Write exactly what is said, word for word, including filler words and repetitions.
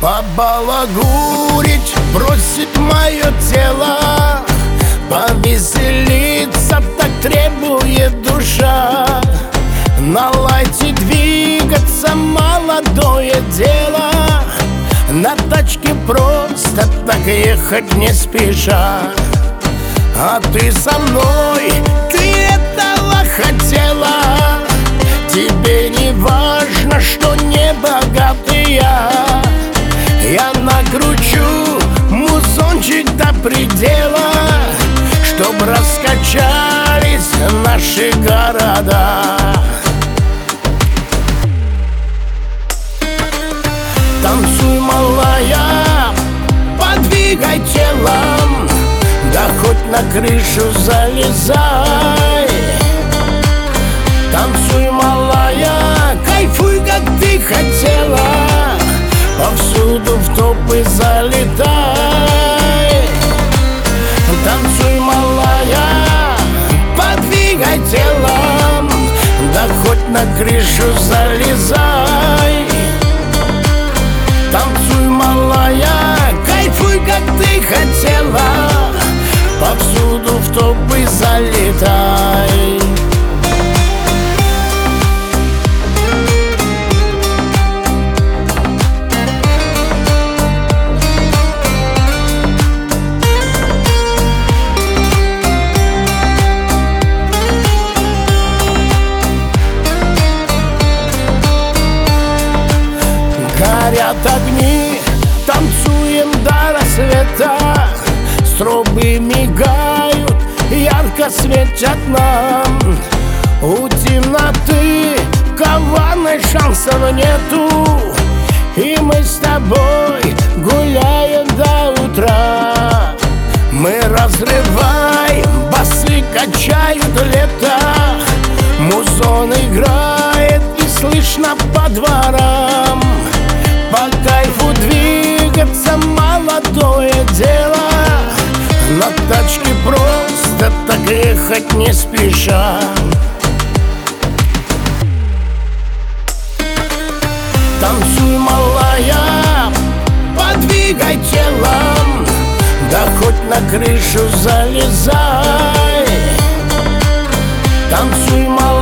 Побалагурить просит мое тело, повеселиться так требует душа. На лайте двигаться молодое дело, на тачке просто так ехать не спеша. А ты со мной, ты этого хотела. Тебе не важно, что не богатый я. Я накручу музончик до предела, чтоб раскачались наши города. Танцуй, малая, подвигай телом, да хоть на крышу залезай. Танцуй, малая, кайфуй, как ты хотела, повсюду в топы залетай. Танцуй, малая, подвигай телом, да хоть на крышу залезай. Танцуй, малая, кайфуй, как ты хотела, повсюду в топы залетай. Горят огни, танцуем до рассвета, стробы мигают, ярко светят нам. У темноты коварной шансов нету, и мы с тобой гуляем до утра. Мы разрываем, басы качают лето, музон играет и слышно по дворам. По кайфу двигаться молодое дело, на тачке просто так ехать не спеша. Танцуй, малая, подвигай телом, да хоть на крышу залезай. Танцуй, малая.